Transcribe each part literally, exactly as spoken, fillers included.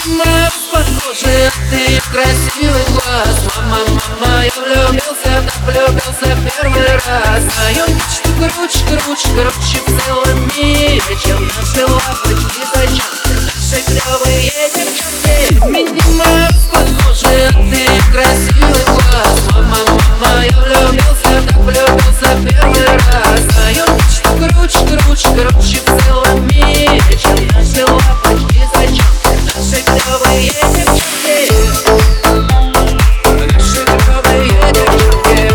Мама, похоже, ты красивый глаз. Мама, мама, я влюбился, так влюбился в первый раз. Мою мечту круче, круче, круче в целом мире, чем наши лапочки, зачем наши клёвые девчонки. Минимум, похоже, ты красивый глаз. Мама, мама, я влюбился, так влюбился в первый раз. Мою мечту круче, круче, круче в целом мире, чем наши лапочки, зачем наши клёвые девчонки. Наши клёвые девчонки.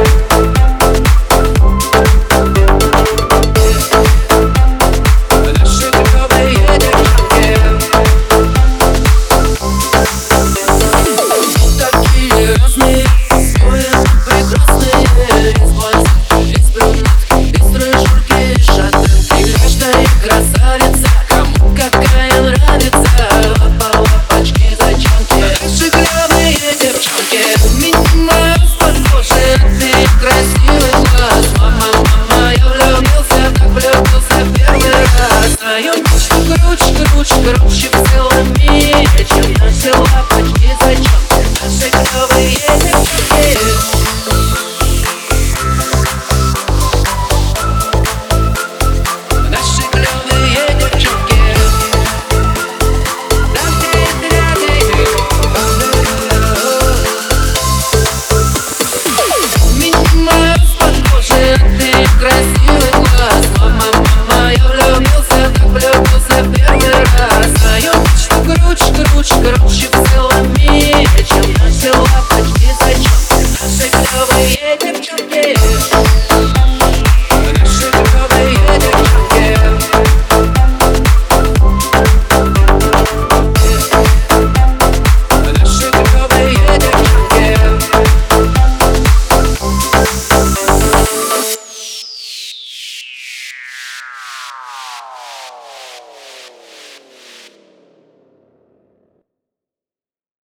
Наши клёвые девчонки. Такие разные, по-своему прекрасные. Из глаз, из брюнетки, из рыжурки, шатенки, каждая красавица, кому какая нравится. Лапа, лапочки, зачемки, наши клёвые девчонки. Минимум, похоже, ты красивый глаз. Мама, мама, я влюбился, так влюбился в первый раз. Мою мечту круче, круче, круче в целом мире.